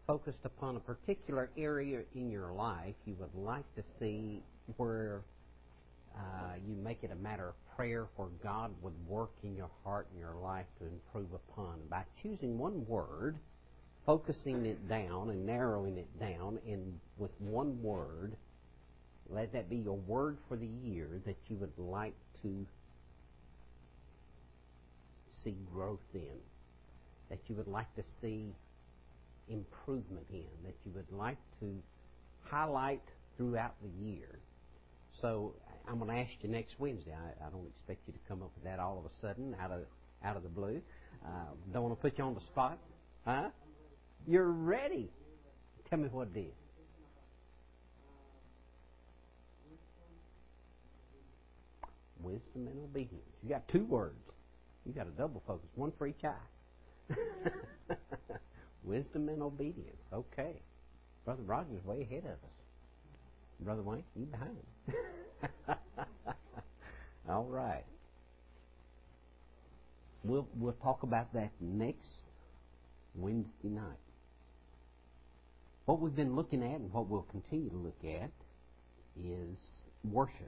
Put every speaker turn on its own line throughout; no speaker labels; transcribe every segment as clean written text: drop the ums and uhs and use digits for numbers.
focused upon a particular area in your life you would like to see where you make it a matter of prayer where God would work in your heart and your life to improve upon by choosing one word, focusing it down and narrowing it down, and with one word, let that be your word for the year that you would like to see growth in, that you would like to see improvement in, that you would like to highlight throughout the year. So I'm going to ask you next Wednesday. I don't expect you to come up with that all of a sudden out of the blue. Don't want to put you on the spot. Huh? You're ready. Tell me what it is. Wisdom and obedience. You got two words. You got a double focus, one for each eye. Wisdom and obedience. Okay. Brother Roger's way ahead of us. Brother Wayne, you behind. All right. We'll talk about that next Wednesday night. What we've been looking at and what we'll continue to look at is worship.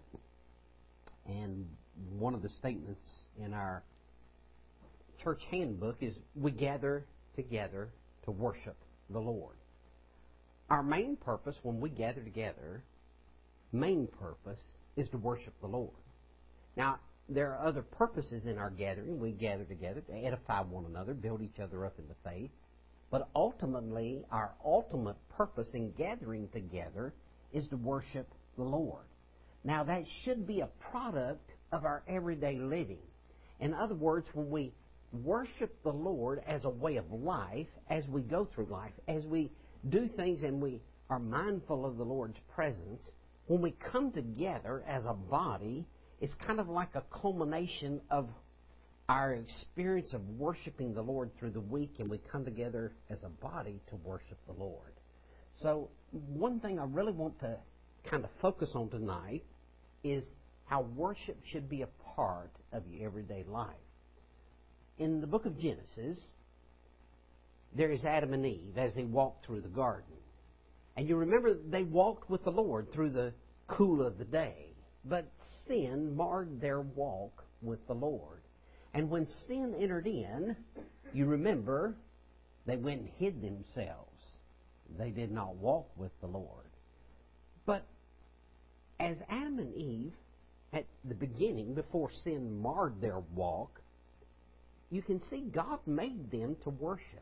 And one of the statements in our church handbook is we gather together to worship the Lord. Our main purpose when we gather together, main purpose is to worship the Lord. Now, there are other purposes in our gathering. We gather together to edify one another, build each other up in the faith. But ultimately, our ultimate purpose in gathering together is to worship the Lord. Now, that should be a product of our everyday living. In other words, when we worship the Lord as a way of life, as we go through life, as we do things and we are mindful of the Lord's presence, when we come together as a body, it's kind of like a culmination of our experience of worshiping the Lord through the week, and we come together as a body to worship the Lord. So one thing I really want to kind of focus on tonight is how worship should be a part of your everyday life. In the book of Genesis, there is Adam and Eve as they walked through the garden. And you remember they walked with the Lord through the cool of the day. But sin marred their walk with the Lord. And when sin entered in, you remember, they went and hid themselves. They did not walk with the Lord. But as Adam and Eve, at the beginning, before sin marred their walk, you can see God made them to worship.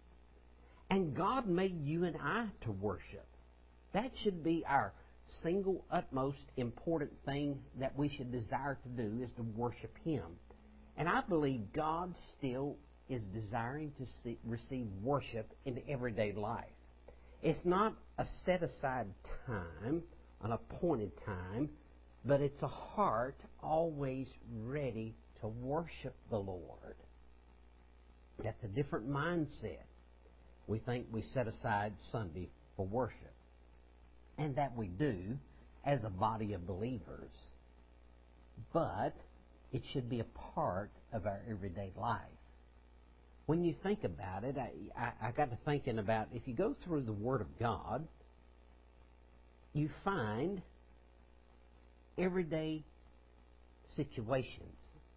And God made you and I to worship. That should be our single utmost important thing that we should desire to do, is to worship Him. And I believe God still is desiring to receive worship in everyday life. It's not a set-aside time, an appointed time, but it's a heart always ready to worship the Lord. That's a different mindset. We think we set aside Sunday for worship. And that we do as a body of believers. But it should be a part of our everyday life. When you think about it, I got to thinking about, if you go through the Word of God, you find everyday situations.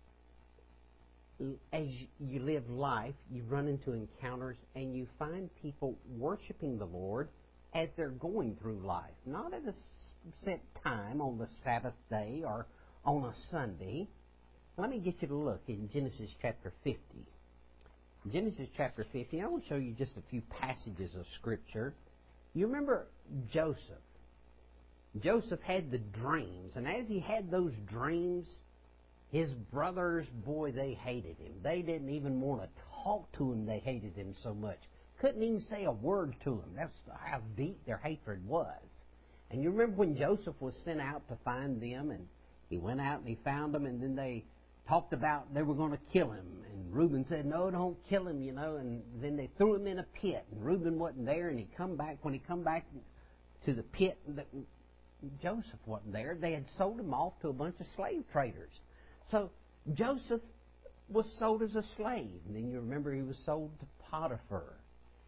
As you live life, you run into encounters and you find people worshiping the Lord as they're going through life. Not at a set time on the Sabbath day or on a Sunday. Let me get you to look in Genesis chapter 50. Genesis chapter 50, I will show you just a few passages of Scripture. You remember Joseph. Joseph had the dreams, and as he had those dreams, his brothers, boy, they hated him. They didn't even want to talk to him. They hated him so much. Couldn't even say a word to him. That's how deep their hatred was. And you remember when Joseph was sent out to find them, and he went out and he found them, and then they talked about they were going to kill him. And Reuben said, no, don't kill him, and then they threw him in a pit. And Reuben wasn't there, and when he come back to the pit, Joseph wasn't there. They had sold him off to a bunch of slave traders. So Joseph was sold as a slave. And then you remember he was sold to Potiphar.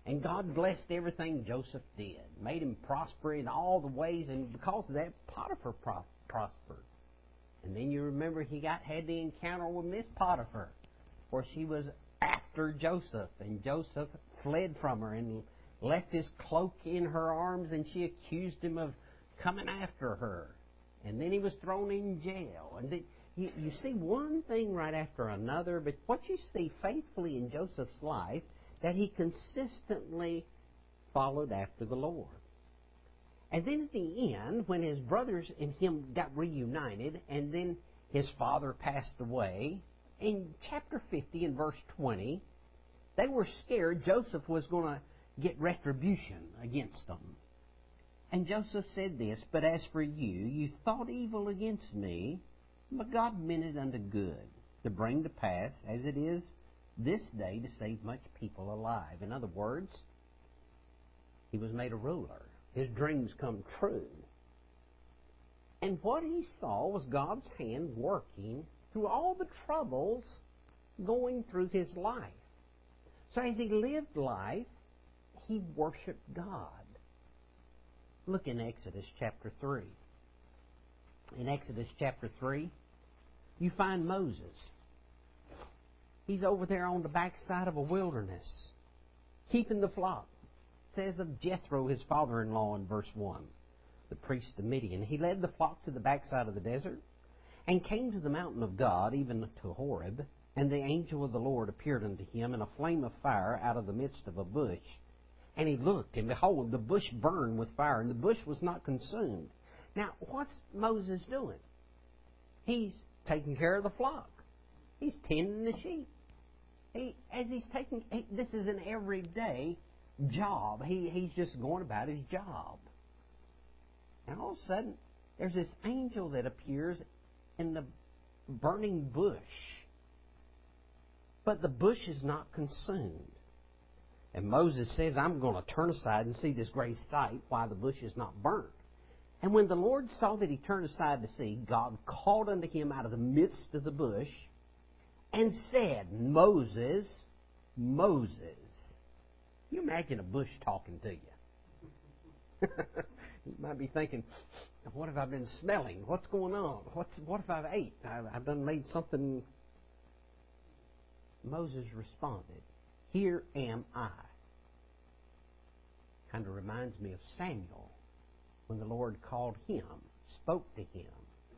And God blessed everything Joseph did, made him prosper in all the ways, and because of that, Potiphar prospered. And then you remember he had the encounter with Miss Potiphar, where she was after Joseph, and Joseph fled from her and left his cloak in her arms, and she accused him of coming after her. And then he was thrown in jail. And then you see one thing right after another, but what you see faithfully in Joseph's life, that he consistently followed after the Lord. And then at the end, when his brothers and him got reunited, and then his father passed away, in chapter 50 and verse 20, they were scared Joseph was going to get retribution against them. And Joseph said this, "But as for you, you thought evil against me, but God meant it unto good, to bring to pass, as it is this day, to save much people alive." In other words, he was made a ruler. His dreams come true. And what he saw was God's hand working through all the troubles going through his life. So as he lived life, he worshiped God. Look in Exodus chapter 3. In Exodus chapter 3, you find Moses. He's over there on the backside of a wilderness, keeping the flock. It says of Jethro, his father-in-law, in verse 1, the priest of Midian. He led the flock to the backside of the desert and came to the mountain of God, even to Horeb. And the angel of the Lord appeared unto him in a flame of fire out of the midst of a bush. And he looked, and behold, the bush burned with fire, and the bush was not consumed. Now, what's Moses doing? He's taking care of the flock. He's tending the sheep. This is an everyday job. He's just going about his job. And all of a sudden, there's this angel that appears in the burning bush. But the bush is not consumed. And Moses says, "I'm going to turn aside and see this great sight, why the bush is not burnt." And when the Lord saw that he turned aside to see, God called unto him out of the midst of the bush and said, "Moses, Moses." You imagine a bush talking to you. You might be thinking, what have I been smelling? What's going on? What have I ate? I've done made something. Moses responded, "Here am I." Kind of reminds me of Samuel when the Lord called him, spoke to him.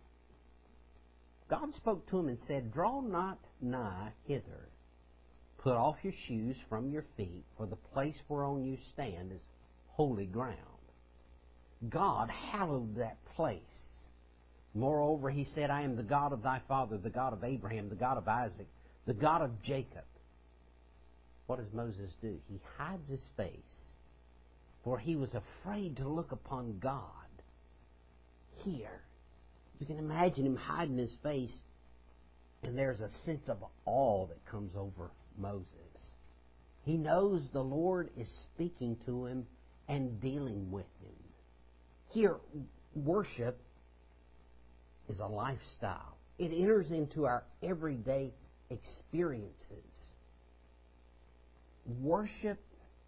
God spoke to him and said, "Draw not nigh hither. Put off your shoes from your feet, for the place whereon you stand is holy ground." God hallowed that place. Moreover, he said, "I am the God of thy father, the God of Abraham, the God of Isaac, the God of Jacob." What does Moses do? He hides his face, for he was afraid to look upon God. Here, you can imagine him hiding his face, and there's a sense of awe that comes over Moses. He knows the Lord is speaking to him and dealing with him. Here, worship is a lifestyle. It enters into our everyday experiences. Worship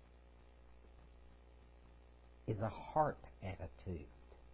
is a heart attitude.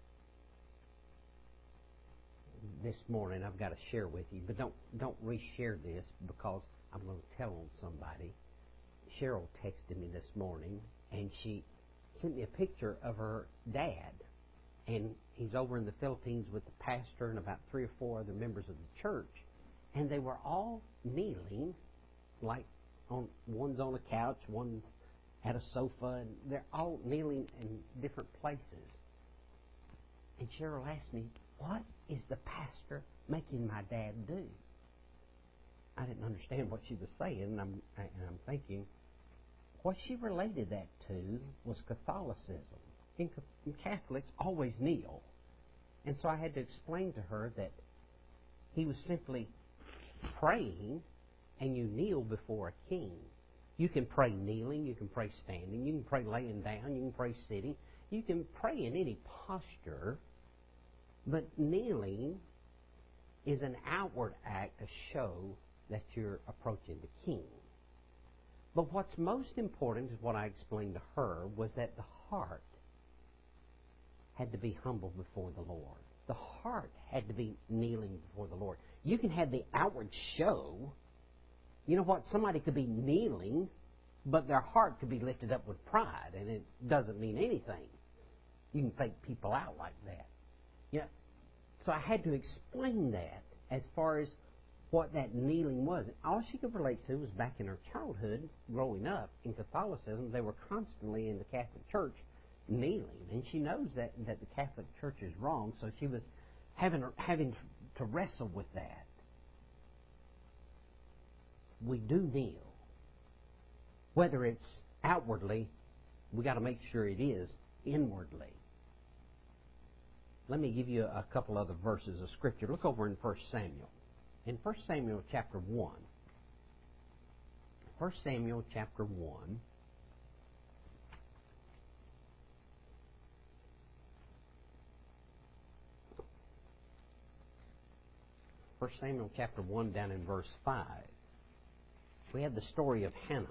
This morning I've got to share with you, but don't reshare this because I'm going to tell on somebody. Cheryl texted me this morning, and she sent me a picture of her dad. And he's over in the Philippines with the pastor and about 3 or 4 other members of the church. And they were all kneeling, like one's on a couch, one's at a sofa, and they're all kneeling in different places. And Cheryl asked me, "What is the pastor making my dad do?" I didn't understand what she was saying, and I'm thinking, what she related that to was Catholicism. And Catholics always kneel. And so I had to explain to her that he was simply praying, and you kneel before a king. You can pray kneeling, you can pray standing, you can pray laying down, you can pray sitting. You can pray in any posture, but kneeling is an outward act to show that you're approaching the king. But what's most important is what I explained to her was that the heart had to be humble before the Lord. The heart had to be kneeling before the Lord. You can have the outward show. You know what? Somebody could be kneeling, but their heart could be lifted up with pride, and it doesn't mean anything. You can fake people out like that. Yeah. So I had to explain that as far as what that kneeling was. All she could relate to was back in her childhood, growing up in Catholicism, they were constantly in the Catholic Church kneeling, and she knows that the Catholic Church is wrong, so she was having to wrestle with that. We do kneel. Whether it's outwardly, we got to make sure it is inwardly. Let me give you a couple other verses of Scripture. Look over in 1 Samuel. In 1 Samuel chapter 1. 1 Samuel chapter 1. 1 Samuel chapter 1 down in verse 5. We have the story of Hannah.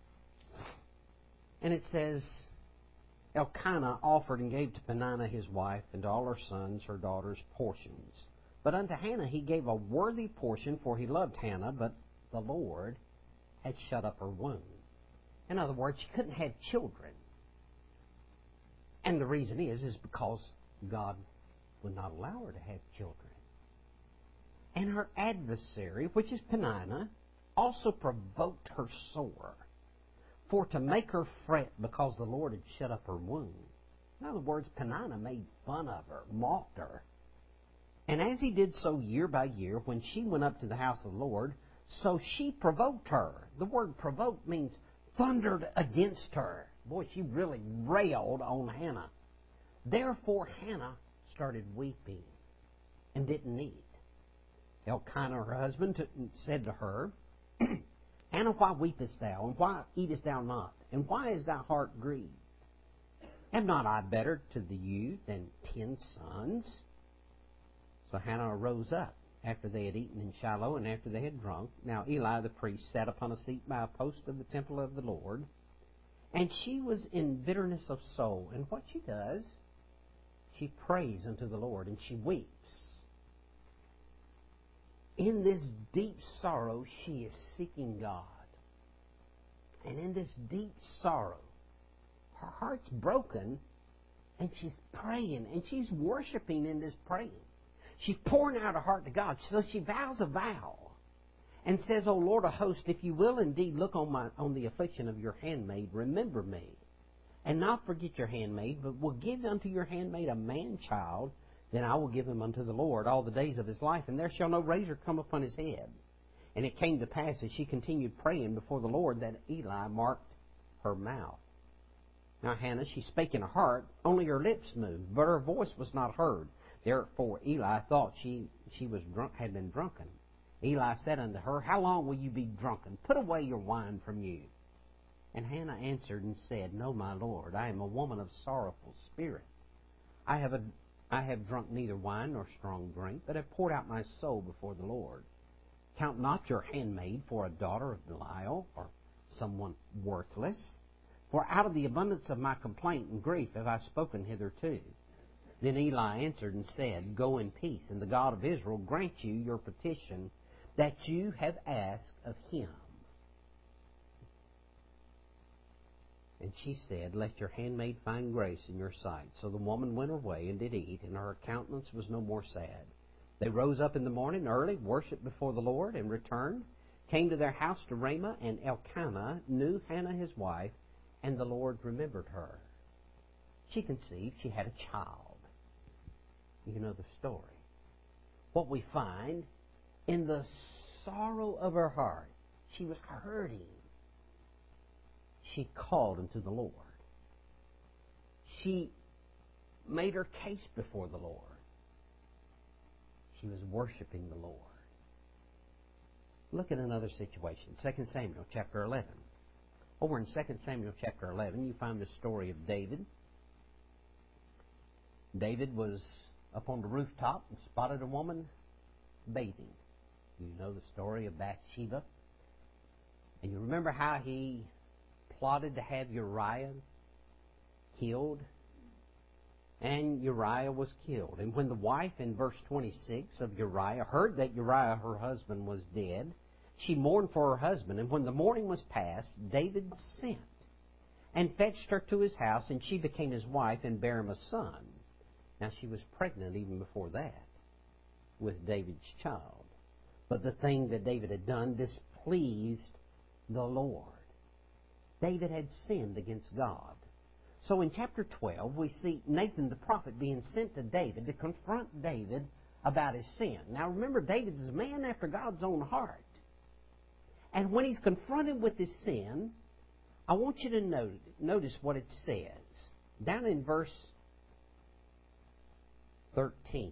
And it says, Elkanah offered and gave to Peninnah his wife and to all her sons, her daughters, portions. But unto Hannah he gave a worthy portion, for he loved Hannah, but the Lord had shut up her womb. In other words, she couldn't have children. And the reason is because God would not allow her to have children. And her adversary, which is Peninnah, also provoked her sore, for to make her fret because the Lord had shut up her womb. In other words, Peninnah made fun of her, mocked her. And as he did so year by year, when she went up to the house of the Lord, so she provoked her. The word provoked means thundered against her. Boy, she really railed on Hannah. Therefore Hannah started weeping and didn't eat. Elkanah, her husband, said to her, Hannah, why weepest thou, and why eatest thou not? And why is thy heart grieved? Am not I better to you than 10 sons? So Hannah arose up after they had eaten in Shiloh and after they had drunk. Now Eli the priest sat upon a seat by a post of the temple of the Lord, and she was in bitterness of soul. And what she does, she prays unto the Lord, and she weeps. In this deep sorrow, she is seeking God. And in this deep sorrow, her heart's broken, and she's praying, and she's worshiping in this praying. She's pouring out her heart to God. So she vows a vow and says, O Lord of hosts, if you will indeed look on the affliction of your handmaid, remember me, and not forget your handmaid, but will give unto your handmaid a man-child, then I will give him unto the Lord all the days of his life, and there shall no razor come upon his head. And it came to pass, as she continued praying before the Lord, that Eli marked her mouth. Now Hannah, she spake in her heart, only her lips moved, but her voice was not heard. Therefore Eli thought she had been drunken. Eli said unto her, How long will you be drunken? Put away your wine from you. And Hannah answered and said, No, my Lord, I am a woman of sorrowful spirit. I have drunk neither wine nor strong drink, but have poured out my soul before the Lord. Count not your handmaid for a daughter of Belial, or someone worthless. For out of the abundance of my complaint and grief have I spoken hitherto. Then Eli answered and said, Go in peace, and the God of Israel grant you your petition that you have asked of him. And she said, Let your handmaid find grace in your sight. So the woman went her way and did eat, and her countenance was no more sad. They rose up in the morning early, worshipped before the Lord, and returned, came to their house to Ramah, and Elkanah knew Hannah his wife, and the Lord remembered her. She conceived, she had a child. You know the story. What we find, in the sorrow of her heart, she was hurting. She called unto the Lord. She made her case before the Lord. She was worshiping the Lord. Look at another situation. 2 Samuel chapter 11. Over in 2 Samuel chapter 11, you find the story of David. David was up on the rooftop and spotted a woman bathing. You know the story of Bathsheba. And you remember how he plotted to have Uriah killed? And Uriah was killed. And when the wife in verse 26 of Uriah heard that Uriah, her husband, was dead, she mourned for her husband. And when the mourning was past, David sent and fetched her to his house, and she became his wife and bare him a son. Now she was pregnant even before that with David's child. But the thing that David had done displeased the Lord. David had sinned against God. So in chapter 12, we see Nathan the prophet being sent to David to confront David about his sin. Now remember, David is a man after God's own heart. And when he's confronted with his sin, I want you to notice what it says. Down in verse 13.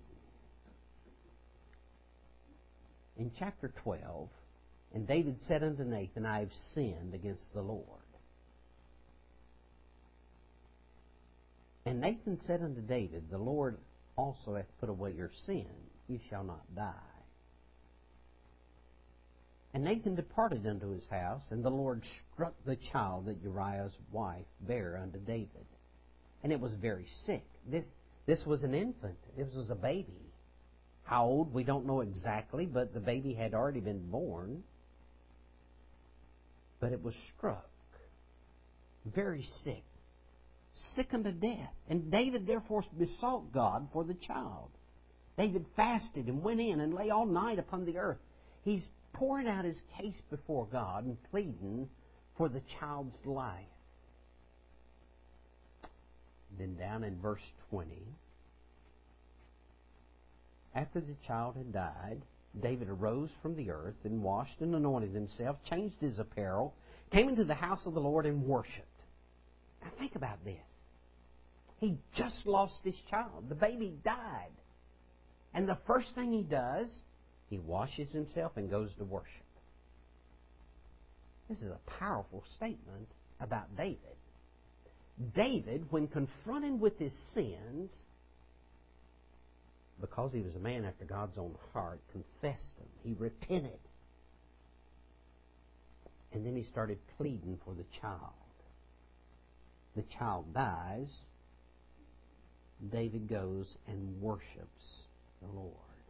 In chapter 12, and David said unto Nathan, I have sinned against the Lord. And Nathan said unto David, the Lord also hath put away your sin. You shall not die. And Nathan departed unto his house, and the Lord struck the child that Uriah's wife bare unto David. And it was very sick. This was an infant. This was a baby. How old, we don't know exactly, but the baby had already been born. But it was struck. Very sick. Sick unto death. And David therefore besought God for the child. David fasted and went in and lay all night upon the earth. He's pouring out his case before God and pleading for the child's life. Then down in verse 20, after the child had died, David arose from the earth and washed and anointed himself, changed his apparel, came into the house of the Lord and worshipped. Now think about this. He just lost his child. The baby died. And the first thing he does, he washes himself and goes to worship. This is a powerful statement about David. David, when confronted with his sins, because he was a man after God's own heart, confessed them. He repented. And then he started pleading for the child. The child dies. David goes and worships the Lord.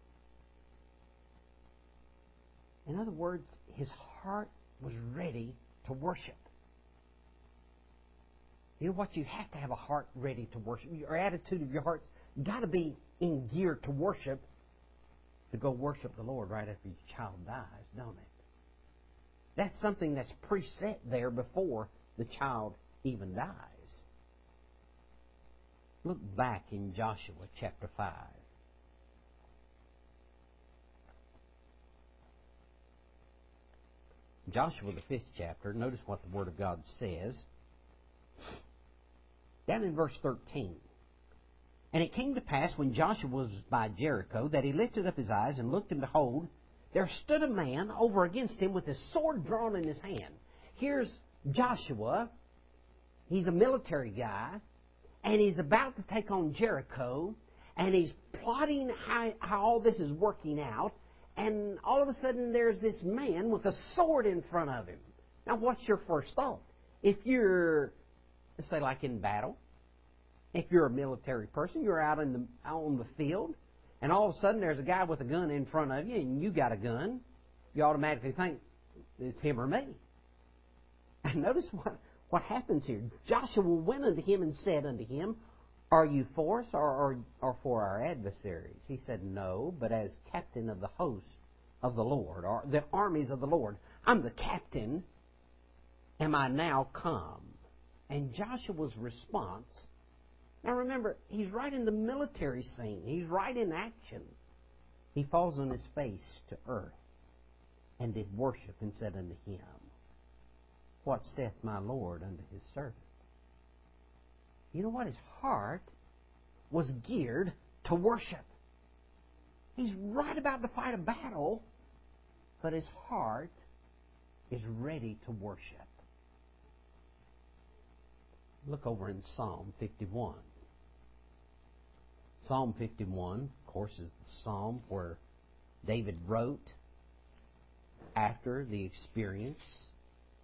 In other words, his heart was ready to worship. You know what? You have to have a heart ready to worship. Your attitude of your heart's got to be in gear to worship, to go worship the Lord right after your child dies, don't it? That's something that's preset there before the child even dies. Look back in Joshua chapter 5. Joshua, the 5th chapter, notice what the Word of God says. Down in verse 13. And it came to pass when Joshua was by Jericho that he lifted up his eyes and looked, and behold, there stood a man over against him with his sword drawn in his hand. Here's Joshua. He's a military guy, and he's about to take on Jericho, and he's plotting how all this is working out, and all of a sudden there's this man with a sword in front of him. Now, what's your first thought? If you're, let's say, like in battle, if you're a military person, you're out on the field, and all of a sudden there's a guy with a gun in front of you, and you got a gun, you automatically think it's him or me. And notice what happens here. Joshua went unto him and said unto him, Are you for us or for our adversaries? He said, No, but as captain of the host of the Lord, or the armies of the Lord. I'm the captain. Am I now come? And Joshua's response, now remember, he's right in the military scene. He's right in action. He falls on his face to earth and did worship and said unto him, What saith my Lord unto his servant? You know what? His heart was geared to worship. He's right about to fight a battle, but his heart is ready to worship. Look over in Psalm 51. Psalm 51, of course, is the psalm where David wrote after the experience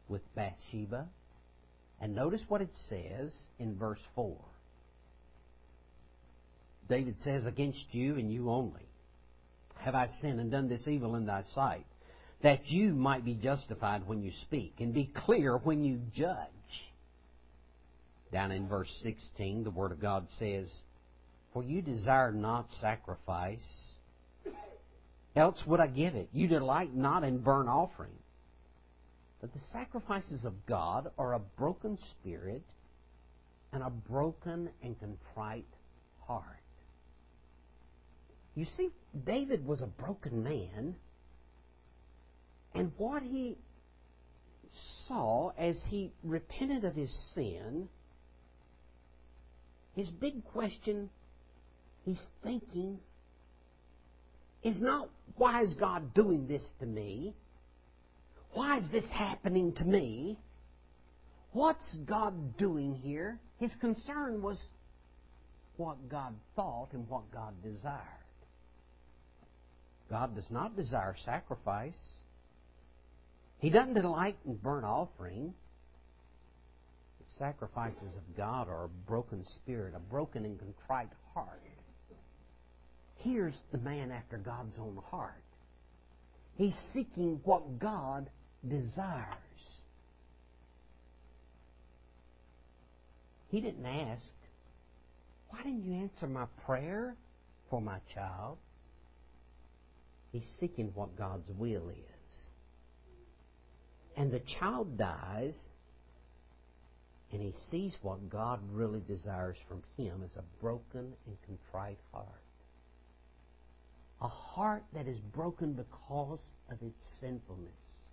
with Bathsheba. And notice what it says in verse 4. David says, "Against you and you only have I sinned and done this evil in thy sight, that you might be justified when you speak, and be clear when you judge." Down in verse 16, the Word of God says, "For you desire not sacrifice, else would I give it. You delight not in burnt offering. But the sacrifices of God are a broken spirit and a broken and contrite heart." You see, David was a broken man, and what he saw as he repented of his sin, his big question he's thinking is not, why is God doing this to me? Why is this happening to me? What's God doing here? His concern was what God thought and what God desired. God does not desire sacrifice. He doesn't delight in burnt offering. The sacrifices of God are a broken spirit, a broken and contrite heart. Here's the man after God's own heart. He's seeking what God desires. He didn't ask, "Why didn't you answer my prayer for my child?" He's seeking what God's will is. And the child dies, and he sees what God really desires from him as a broken and contrite heart. A heart that is broken because of its sinfulness.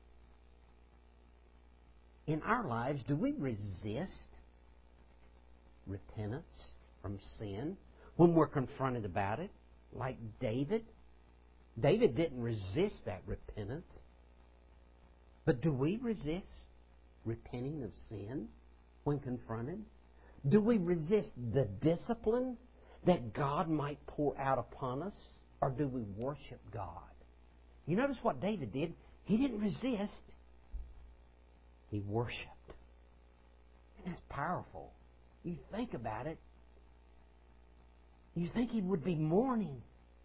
In our lives, do we resist repentance from sin when we're confronted about it, like David? David didn't resist that repentance. But do we resist repenting of sin when confronted? Do we resist the discipline that God might pour out upon us? Or do we worship God? You notice what David did? He didn't resist. He worshipped. And that's powerful. You think about it. You think he would be mourning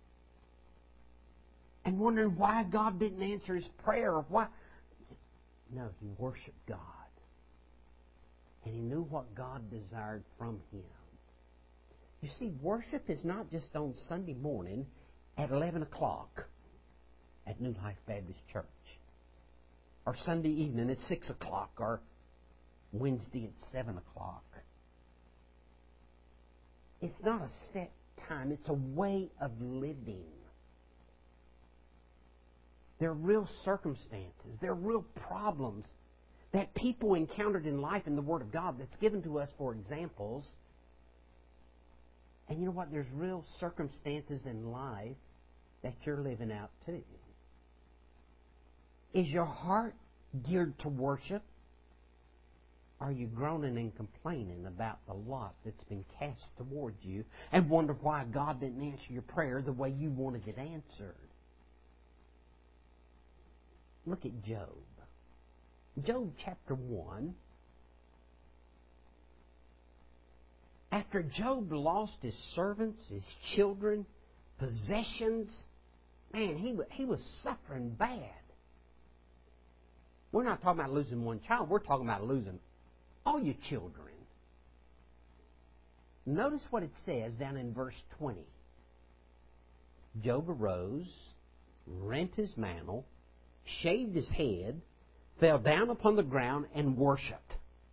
and wondering why God didn't answer his prayer. Or why. No, he worshiped God. And he knew what God desired from him. You see, worship is not just on Sunday morning at 11 o'clock at New Life Baptist Church, or Sunday evening at 6 o'clock, or Wednesday at 7 o'clock. It's not a set time. It's a way of living. There are real circumstances. There are real problems that people encountered in life in the Word of God that's given to us for examples. And you know what? There's real circumstances in life that you're living out too. Is your heart geared to worship? Are you groaning and complaining about the lot that's been cast towards you and wonder why God didn't answer your prayer the way you wanted it answered? Look at Job. Job chapter 1. After Job lost his servants, his children, possessions, man, he was suffering bad. We're not talking about losing one child. We're talking about losing all your children. Notice what it says down in verse 20. Job arose, rent his mantle, shaved his head, fell down upon the ground, and worshipped.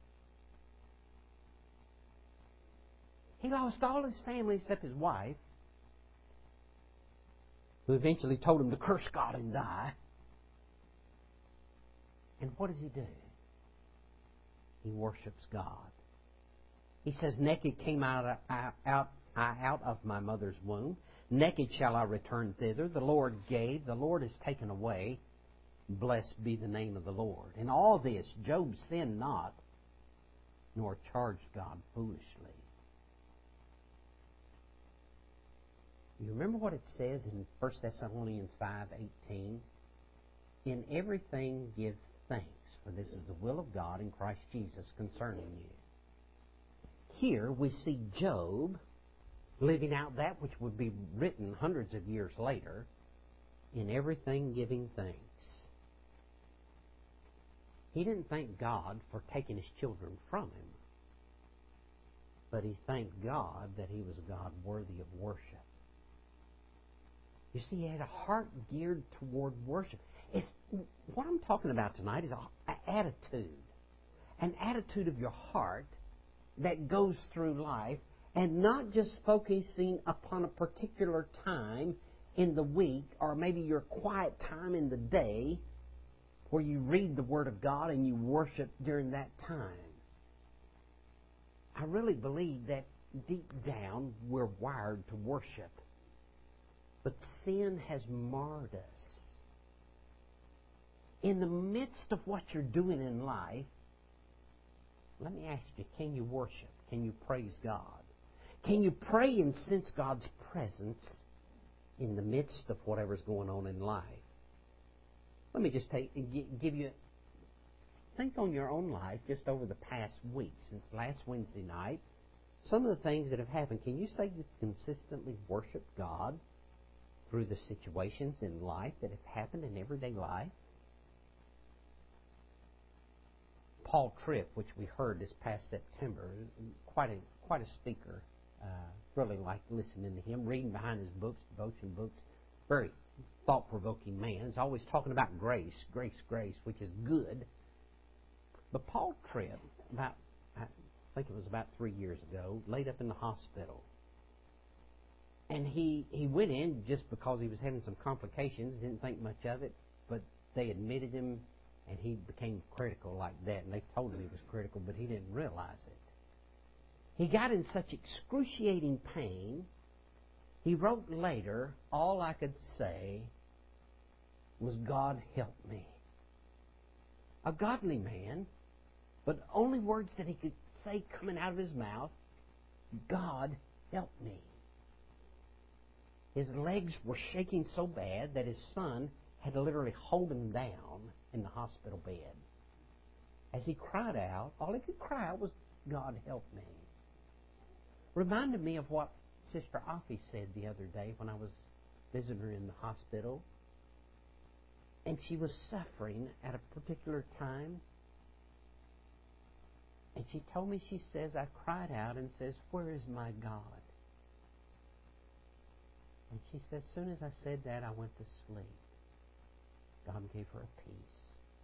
He lost all his family except his wife, who eventually told him to curse God and die. And what does he do? He worships God. He says, "Naked came I out of my mother's womb. Naked shall I return thither. The Lord gave, the Lord has taken away. Blessed be the name of the Lord." In all this, Job sinned not, nor charged God foolishly. You remember what it says in 1 Thessalonians 5:18? "In everything give thanks, For this is the will of God in Christ Jesus concerning you. Here we see Job living out that which would be written hundreds of years later, in everything giving thanks. He didn't thank God for taking his children from him, but he thanked God that he was a God worthy of worship. You see, he had a heart geared toward worship. What I'm talking about tonight is an attitude of your heart that goes through life, and not just focusing upon a particular time in the week, or maybe your quiet time in the day where you read the Word of God and you worship during that time. I really believe that deep down we're wired to worship. But sin has marred us. In the midst of what you're doing in life, let me ask you, can you worship? Can you praise God? Can you pray and sense God's presence in the midst of whatever's going on in life? Let me just give you, think on your own life just over the past week, since last Wednesday night, some of the things that have happened. Can you say you've consistently worshiped God through the situations in life that have happened in everyday life? Paul Tripp, which we heard this past September, quite a speaker. Really liked listening to him, reading behind his books, devotion books. Very thought-provoking man. He's always talking about grace, which is good. But Paul Tripp, I think it was about 3 years ago, laid up in the hospital. And he went in just because he was having some complications, didn't think much of it, but they admitted him, and he became critical like that. And they told him he was critical, but he didn't realize it. He got in such excruciating pain, he wrote later, all I could say was, God help me. A godly man, but only words that he could say coming out of his mouth, God help me. His legs were shaking so bad that his son had to literally hold him down in the hospital bed. As he cried out, all he could cry out was, God help me. Reminded me of what Sister Offie said the other day when I was visiting her in the hospital. And she was suffering at a particular time. And she told me, she says, I cried out and says, where is my God? And she says, as soon as I said that, I went to sleep. God gave her a peace.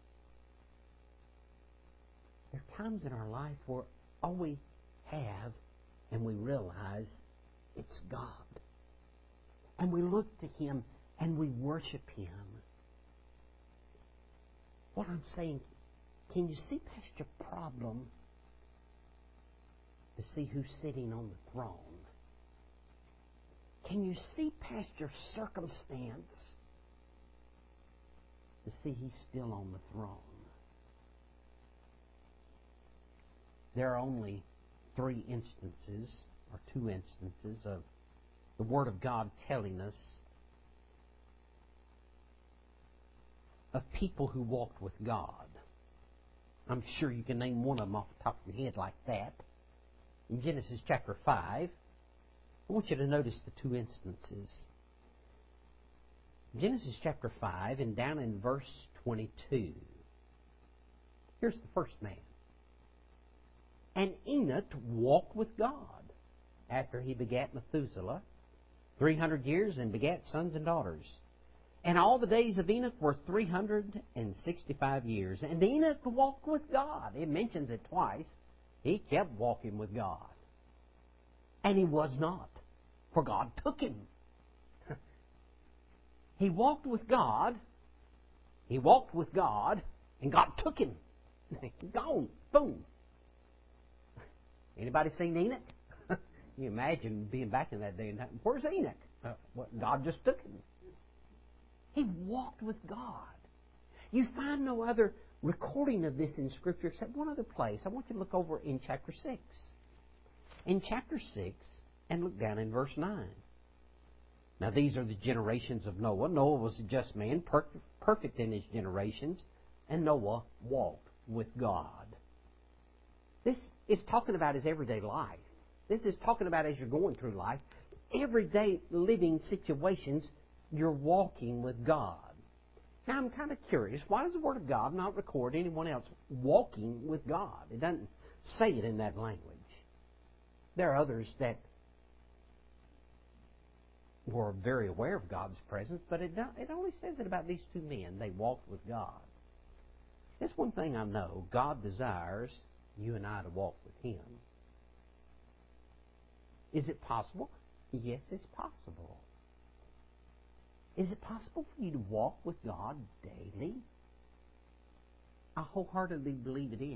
There are times in our life where all we have, and we realize it's God. And we look to Him and we worship Him. What I'm saying, can you see past your problem to see who's sitting on the throne? Can you see past your circumstance to see He's still on the throne? There are only 3 instances, or 2 instances, of the Word of God telling us of people who walked with God. I'm sure you can name one of them off the top of your head like that. In Genesis chapter 5, I want you to notice the 2 instances. Genesis chapter 5, and down in verse 22. Here's the first man. And Enoch walked with God after he begat Methuselah 300 years and begat sons and daughters. And all the days of Enoch were 365 years. And Enoch walked with God. It mentions it twice. He kept walking with God. And he was not, for God took him. He walked with God. He walked with God, and God took him. He's gone. Boom. Anybody seen Enoch? You imagine being back in that day and time. Where's Enoch? God just took him. He walked with God. You find no other recording of this in Scripture except one other place. I want you to look over in chapter 6. In chapter 6, and look down in verse 9. Now these are the generations of Noah. Noah was a just man, perfect in his generations, and Noah walked with God. This is talking about his everyday life. This is talking about as you're going through life. Everyday living situations, you're walking with God. Now, I'm kind of curious. Why does the Word of God not record anyone else walking with God? It doesn't say it in that language. There are others that were very aware of God's presence, but it only says it about these two men. They walked with God. There's one thing I know. God desires you and I to walk with Him. Is it possible? Yes, it's possible. Is it possible for you to walk with God daily? I wholeheartedly believe it is.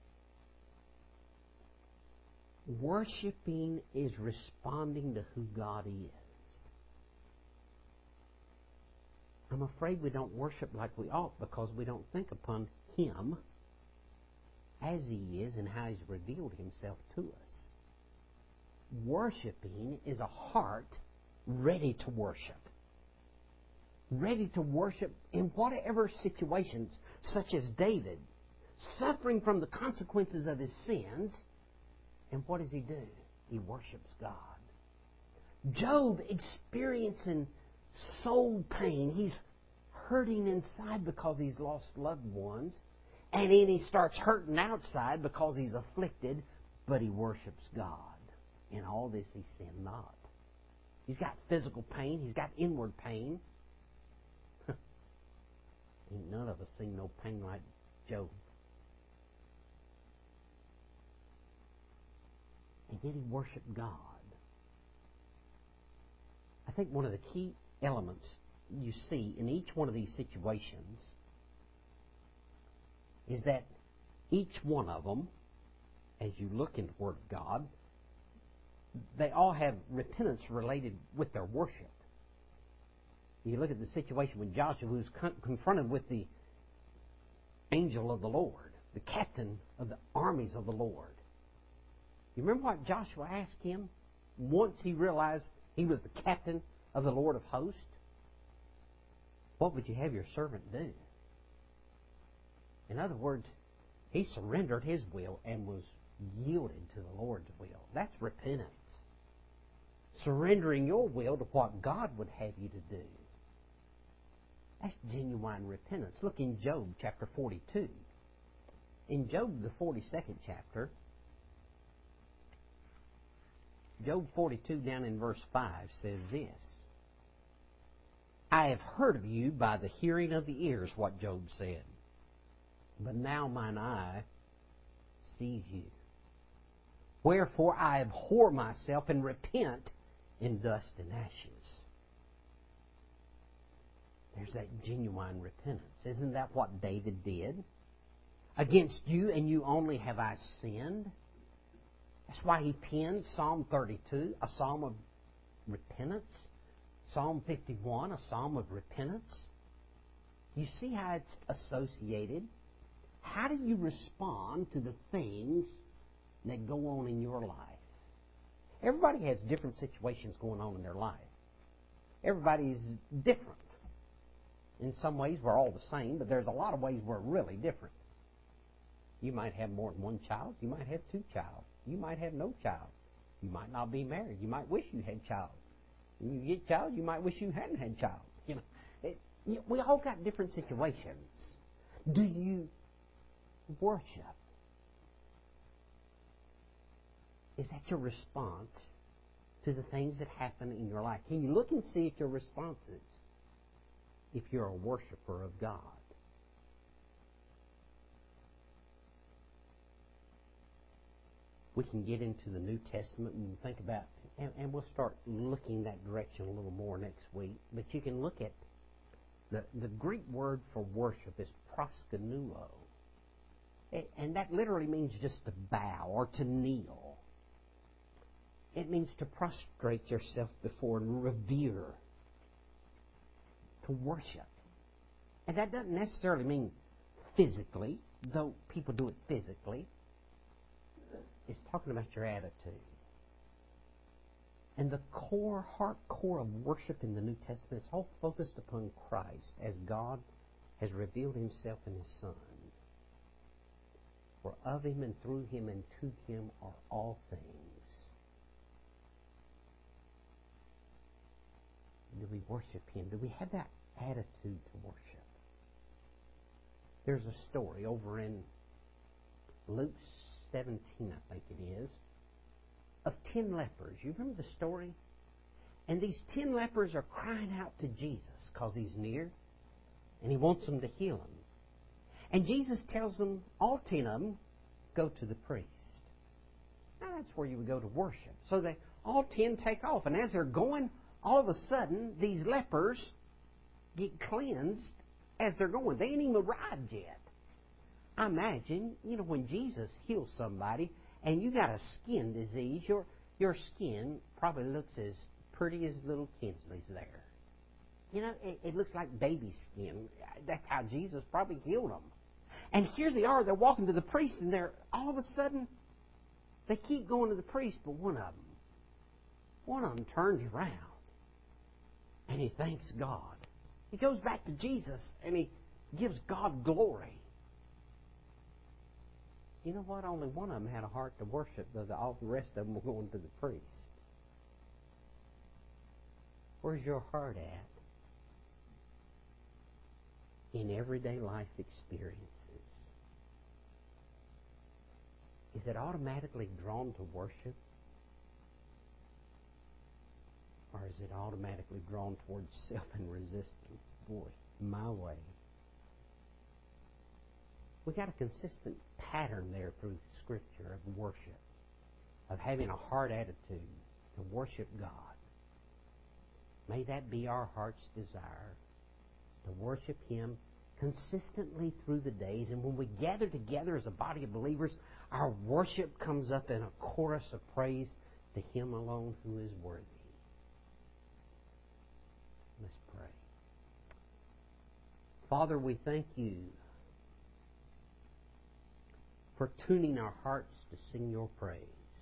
Worshiping is responding to who God is. I'm afraid we don't worship like we ought because we don't think upon Him as He is and how He's revealed Himself to us. Worshiping is a heart ready to worship. Ready to worship in whatever situations, such as David, suffering from the consequences of his sins. And what does he do? He worships God. Job experiencing soul pain. He's hurting inside because he's lost loved ones. And then he starts hurting outside because he's afflicted. But he worships God. In all this he sinned not. He's got physical pain. He's got inward pain. Ain't none of us seen no pain like Job. And yet he worshiped God. I think one of the key elements you see in each one of these situations is that each one of them, as you look into the Word of God, they all have repentance related with their worship. You look at the situation with Joshua, who's confronted with the angel of the Lord, the captain of the armies of the Lord. You remember what Joshua asked him once he realized he was the captain of the Lord of hosts? What would you have your servant do? In other words, he surrendered his will and was yielded to the Lord's will. That's repentance. Surrendering your will to what God would have you to do. That's genuine repentance. Look in Job chapter 42. In Job, the 42nd chapter, Job 42 down in verse 5 says this. I have heard of you by the hearing of the ears, what Job said. But now mine eye sees you. Wherefore I abhor myself and repent in dust and ashes. There's that genuine repentance. Isn't that what David did? Against you and you only have I sinned. That's why he penned Psalm 32, a psalm of repentance. Psalm 51, a psalm of repentance. You see how it's associated? How do you respond to the things that go on in your life? Everybody has different situations going on in their life. Everybody's different. In some ways, we're all the same, but there's a lot of ways we're really different. You might have more than one child. You might have two child. You might have no child. You might not be married. You might wish you had child. When you get child, you might wish you hadn't had child. We all got different situations. Do you worship? Is that your response to the things that happen in your life? Can you look and see at your responses if you're a worshiper of God? We can get into the New Testament and think about, and we'll start looking that direction a little more next week. But you can look at the Greek word for worship is proskunuo. And that literally means just to bow or to kneel. It means to prostrate yourself before and revere. To worship. And that doesn't necessarily mean physically, though people do it physically. It's talking about your attitude. And the heart core of worship in the New Testament is all focused upon Christ as God has revealed Himself in His Son. For of Him and through Him and to Him are all things. Do we worship Him? Do we have that attitude to worship? There's a story over in Luke 17, I think it is, of 10 lepers. You remember the story? And these 10 lepers are crying out to Jesus because He's near and He wants them to heal them. And Jesus tells them, all 10 of them, go to the priest. Now that's where you would go to worship. So they all 10 take off. And as they're going, all of a sudden, these lepers get cleansed as they're going. They ain't even arrived yet. I imagine, when Jesus heals somebody and you got a skin disease, your skin probably looks as pretty as little Kinsley's there. It looks like baby skin. That's how Jesus probably healed them. And here they are. They're walking to the priest, and all of a sudden, they keep going to the priest, but one of them turns around, and he thanks God. He goes back to Jesus, and he gives God glory. You know what? Only one of them had a heart to worship, though all the rest of them were going to the priest. Where's your heart at in everyday life experiences? Is it automatically drawn to worship? Or is it automatically drawn towards self and resistance? Boy, my way. We got a consistent pattern there through Scripture of worship, of having a heart attitude to worship God. May that be our heart's desire, to worship Him consistently through the days. And when we gather together as a body of believers, our worship comes up in a chorus of praise to Him alone who is worthy. Let's pray. Father, we thank You for tuning our hearts to sing Your praise.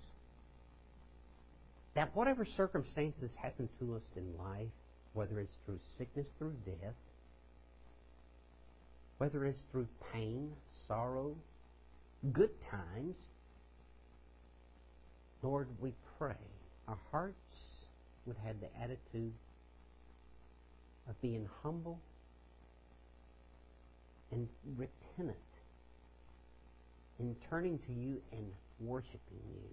That whatever circumstances happen to us in life, whether it's through sickness, through death, whether it's through pain, sorrow, good times, Lord, we pray our hearts would have the attitude of being humble and repentant in turning to You and worshiping You.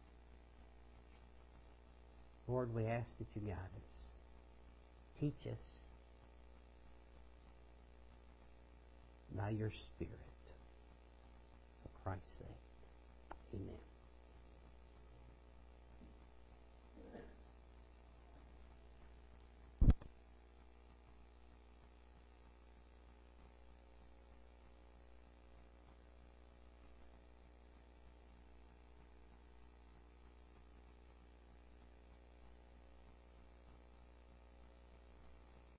Lord, we ask that You guide us. Teach us by Your Spirit. For Christ's sake. Amen.